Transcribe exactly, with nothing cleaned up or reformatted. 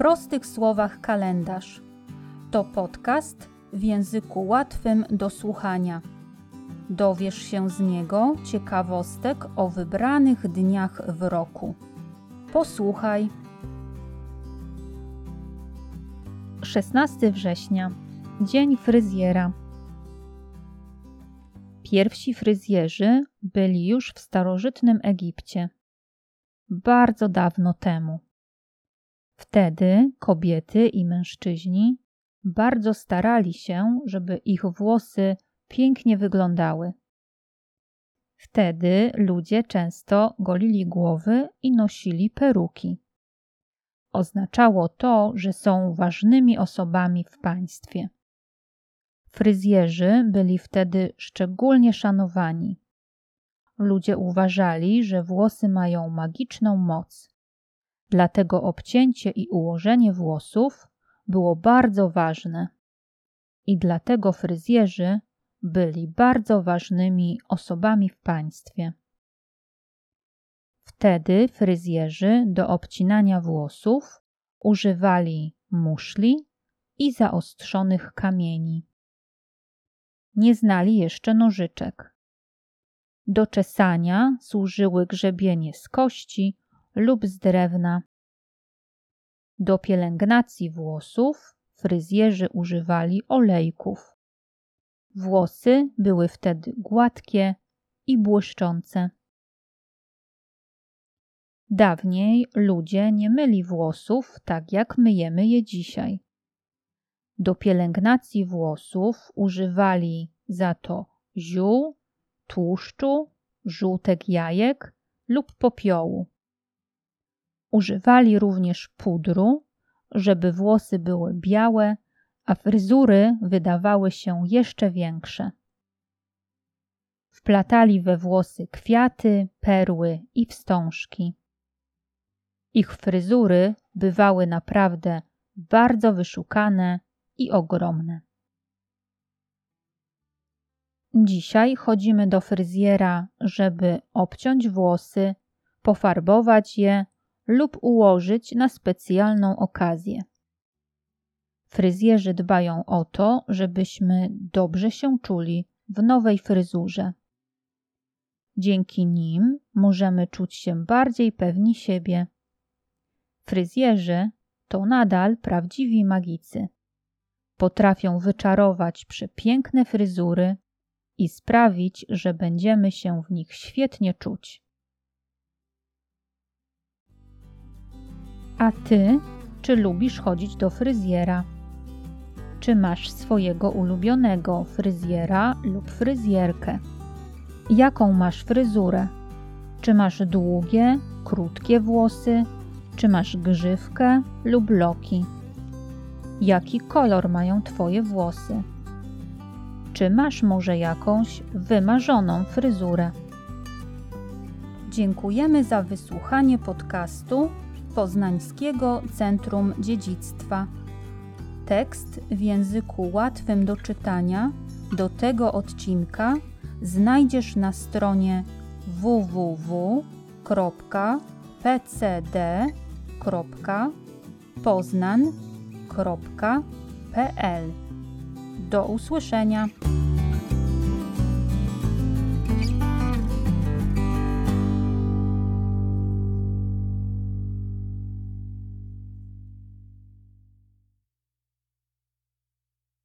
prostych słowach kalendarz. To podcast w języku łatwym do słuchania. Dowiesz się z niego ciekawostek o wybranych dniach w roku. Posłuchaj. szesnastego września. Dzień fryzjera. Pierwsi fryzjerzy byli już w starożytnym Egipcie. Bardzo dawno temu. Wtedy kobiety i mężczyźni bardzo starali się, żeby ich włosy pięknie wyglądały. Wtedy ludzie często golili głowy i nosili peruki. Oznaczało to, że są ważnymi osobami w państwie. Fryzjerzy byli wtedy szczególnie szanowani. Ludzie uważali, że włosy mają magiczną moc. Dlatego obcięcie i ułożenie włosów było bardzo ważne. I dlatego fryzjerzy byli bardzo ważnymi osobami w państwie. Wtedy fryzjerzy do obcinania włosów używali muszli i zaostrzonych kamieni. Nie znali jeszcze nożyczek. Do czesania służyły grzebienie z kości lub z drewna. Do pielęgnacji włosów fryzjerzy używali olejków. Włosy były wtedy gładkie i błyszczące. Dawniej ludzie nie myli włosów tak jak myjemy je dzisiaj. Do pielęgnacji włosów używali za to ziół, tłuszczu, żółtek jajek lub popiołu. Używali również pudru, żeby włosy były białe, a fryzury wydawały się jeszcze większe. Wplatali we włosy kwiaty, perły i wstążki. Ich fryzury bywały naprawdę bardzo wyszukane i ogromne. Dzisiaj chodzimy do fryzjera, żeby obciąć włosy, pofarbować je lub ułożyć na specjalną okazję. Fryzjerzy dbają o to, żebyśmy dobrze się czuli w nowej fryzurze. Dzięki nim możemy czuć się bardziej pewni siebie. Fryzjerzy to nadal prawdziwi magicy. Potrafią wyczarować przepiękne fryzury i sprawić, że będziemy się w nich świetnie czuć. A ty, czy lubisz chodzić do fryzjera? Czy masz swojego ulubionego fryzjera lub fryzjerkę? Jaką masz fryzurę? Czy masz długie, krótkie włosy? Czy masz grzywkę lub loki? Jaki kolor mają twoje włosy? Czy masz może jakąś wymarzoną fryzurę? Dziękujemy za wysłuchanie podcastu Poznańskiego Centrum Dziedzictwa. Tekst w języku łatwym do czytania do tego odcinka znajdziesz na stronie w w w kropka p c d kropka poznan kropka p l. Do usłyszenia.